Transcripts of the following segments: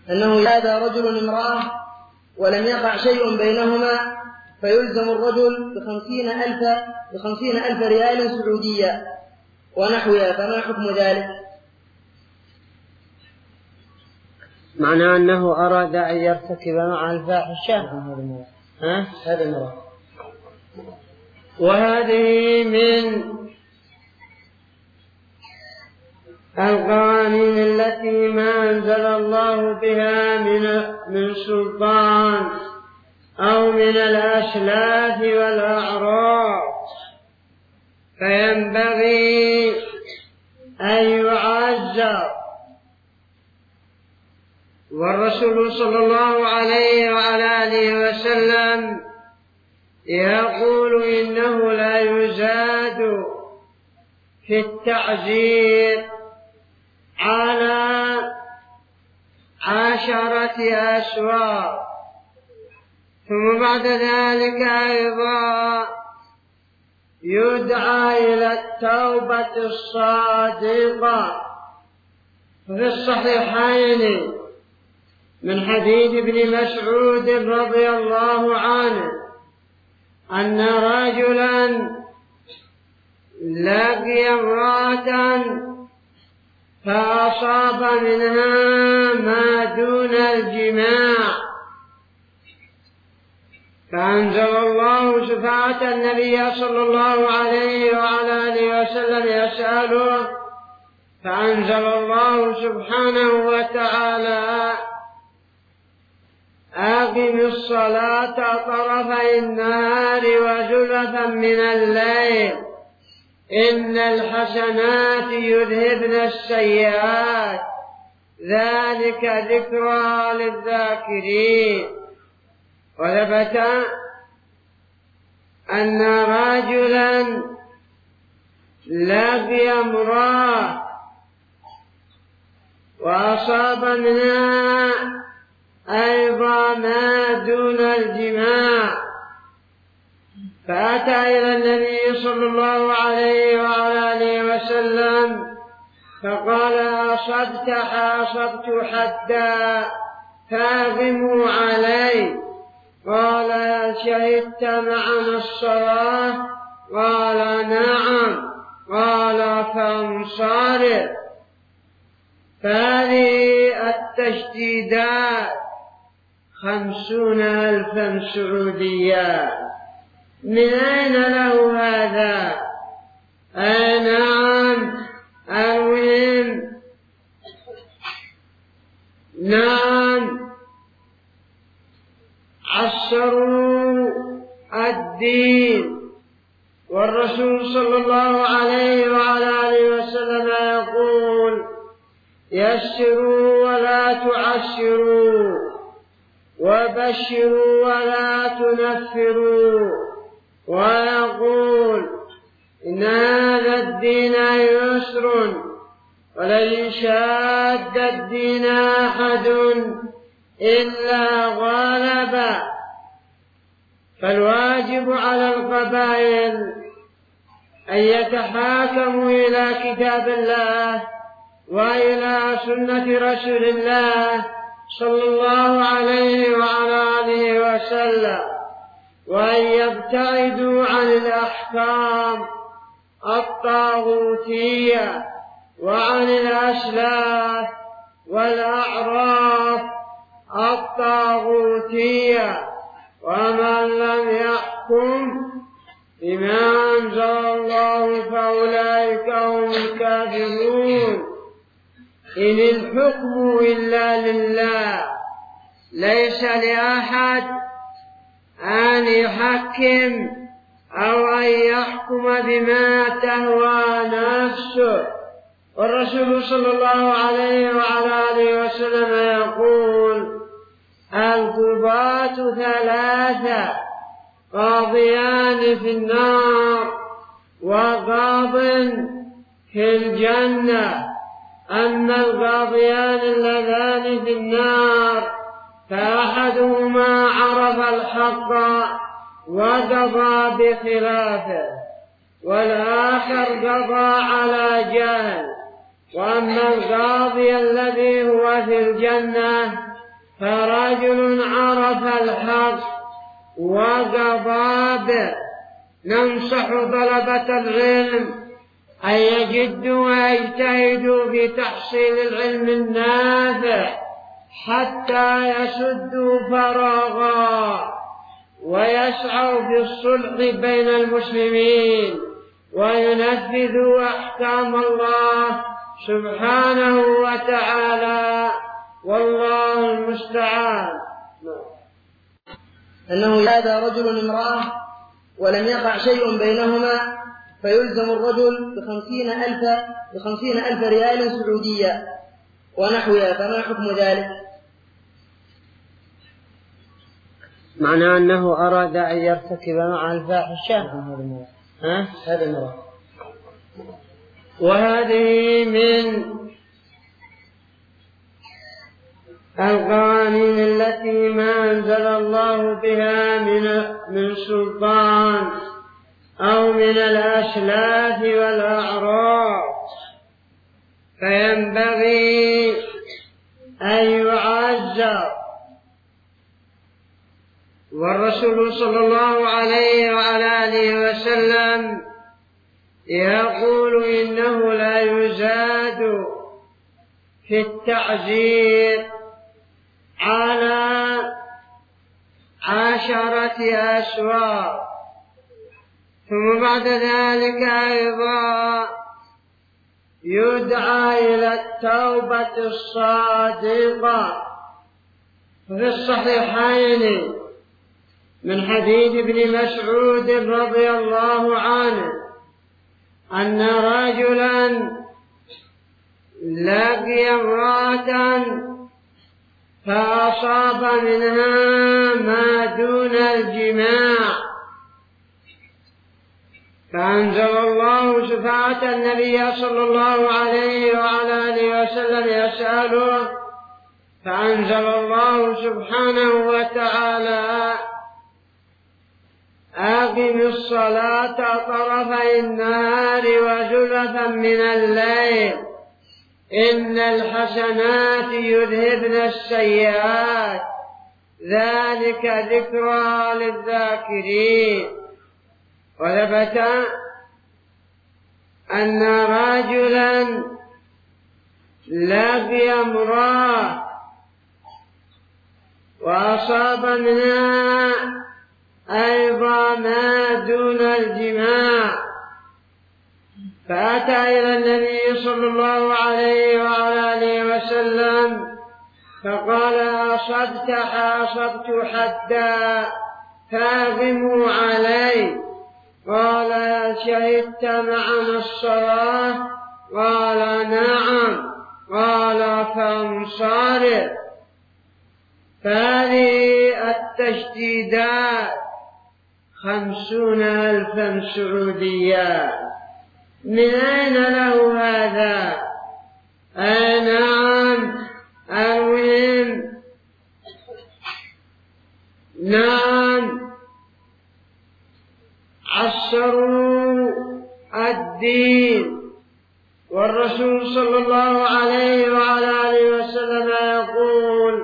أنه إذا آذى رجل امرأة ولم يقع شيء بينهما فيلزم الرجل ب50,000 ريال سعودية ونحوها، فما حكم ذلك؟ معنى أنه أراد أن يرتكب مع الفاحشة. هذا المراد. وهذه من القوانين التي ما أنزل الله بها من سلطان أو من الأسلاف والأعراف، فينبغي أن يعزر. والرسول صلى الله عليه وعلى آله وسلم يقول إنه لا يزاد في التعزير على 10 أسواق. ثم بعد ذلك أيضا يدعى إلى التوبة الصادقة. في الصحيحين من حديث ابن مسعود رضي الله عنه أن رجلا لقي امرأة فأصاب منها ما دون الجماع، فأنزل الله شفاعة النبي صلى الله عليه وعلى آله وسلم يسأله، فأنزل الله سبحانه وتعالى: أقم الصلاة طرفي النهار وزلفا من الليل إن الحسنات يذهبن السيئات ذلك ذكرى للذاكرين. وثبت أن رجلا لقي امرأة وأصاب منها أيضا ما دون الجماع، فأتى إلى النبي صلى الله عليه وعلى آله وسلم فقال: أصبت حدا فأقموا علي. قال: شهدت معنا الصلاة؟ قال: نعم. قال: فانصرف. فهذه التشديدات 50,000 سعودية. من أين له هذا؟ نعم، المهم نعم، عسروا الدين. والرسول صلى الله عليه وعلى آله وسلم يقول: يسروا ولا تعسروا، وبشروا ولا تنفروا. ويقول: إن هذا الدين يسر ولن شاد الدين أحد إلا غلب. فالواجب على القبائل أن يتحاكموا إلى كتاب الله وإلى سنة رسول الله صلى الله عليه وعلى آله وسلم، وأن يبتعدوا عن الأحكام الطاغوتية وعن الأسلاف والأعراف الطاغوتية. ومن لم يحكم بما أنزل الله فأولئك هم الكافرون. إن الحكم إلا لله، ليس لأحد أن يحكم أو أن يحكم بما تهوى نفسه. والرسول صلى الله عليه وعلى آله وسلم يقول: القضاة 3: قاضيان في النار وقاض في الجنة. أما القاضيان اللذان في النار فأحدهما عرف الحق وقضى بخلافه، والآخر قضى على جهل. وأما القاضي الذي هو في الجنة فرجل عرف الحق وقضى به. ننصح طلبة العلم أن يجدوا ويجتهدوا في تحصيل العلم النافع حتى يسدوا فراغا ويسعوا في الصلح بين المسلمين وينفذوا أحكام الله سبحانه وتعالى، والله المستعان. أنه هذا رجل امرأة ولم يقع شيء بينهما فيلزم الرجل ب50,000 ريال سعودية ونحوها، فما حكم ذلك؟ معنى أنه أراد أن يرتكب مع الفاحشة. هذا المرأة، وهذه من القوانين التي ما أنزل الله بها من سلطان أو من الأسلاف والأعراف، فينبغي أن يعزر. والرسول صلى الله عليه وعلى آله وسلم يقول إنه لا يزاد في التعزير على 10 أسواق. ثم بعد ذلك أيضا يدعى إلى التوبة الصادقة. في الصحيحين من حديث ابن مسعود رضي الله عنه أن رجلا لقي امرأة فأصاب منها ما دون الجماع، فأنزل الله شفاعة النبي صلى الله عليه وعلى آله وسلم يسأله، فأنزل الله سبحانه وتعالى: أقم الصلاة طرفي النهار وزلفا من الليل إن الحسنات يذهبن السيئات ذلك ذكرى للذاكرين. وثبت أن رجلا لقي امرأة وأصاب منها أيضا ما دون الجماع، فأتى إلى النبي صلى الله عليه وعلى آله وسلم فقال: أصبت حدا فأقموا علي. قال: شهدت معنا الصلاة؟ قال: نعم. قال: فانصرف. فهذه التشديدات 50,000 سعودية، من أين له هذا؟ نعم، المهم نعم، عصروا الدين. والرسول صلى الله عليه وعلى آله وسلم يقول: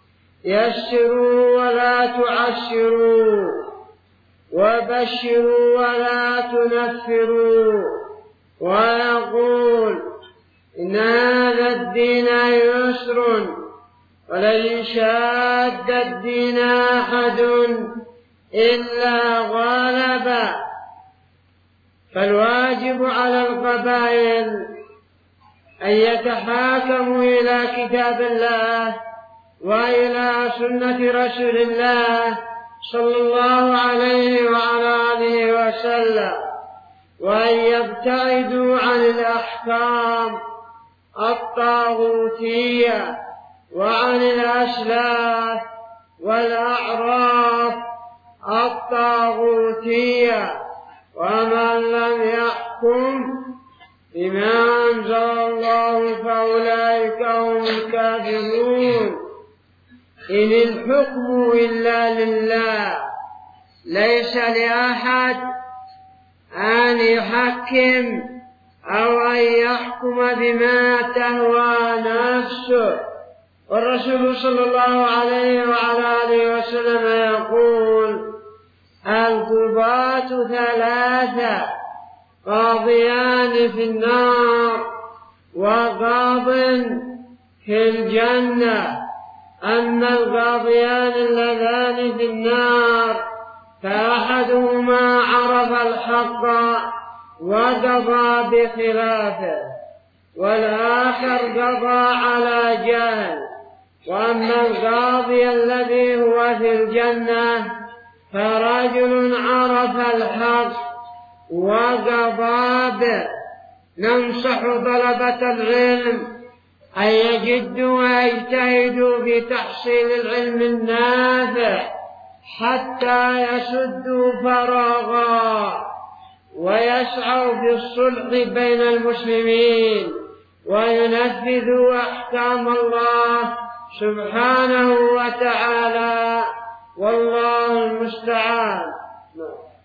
يسروا ولا تعسروا، وبشروا ولا تنفروا. ويقول: إن هذا الدين يسر ولن يشاد الدين أحد إلا غلب. فالواجب على القبائل أن يتحاكموا إلى كتاب الله وإلى سنة رسول الله صلى الله عليه وعلى آله وسلم، وأن يبتعدوا عن الأحكام الطاغوتية وعن الأسلاف والأعراف الطاغوتية. ومن لم يحكم بما أنزل الله فأولئك هم الكافرون. إن الحكم إلا لله، ليس لأحد أن يحكم أو أن يحكم بما تهوى نفسه، والرسول صلى الله عليه وعلى آله وسلم يقول: القضاة ثلاثة: قاضيان في النار وقاض في الجنة. أما القاضيان اللذان في النار فأحدهما عرف الحق وقضى بخلافه، والآخر قضى على جهل. وأما القاضي الذي هو في الجنة فرجل عرف الحق وقضى به. ننصح طلبة العلم أن يجدوا ويجتهدوا في تحصيل العلم النافع حتى يسدوا فراغا ويسعوا في الصلح بين المسلمين وينفذوا أحكام الله سبحانه وتعالى، والله المستعان.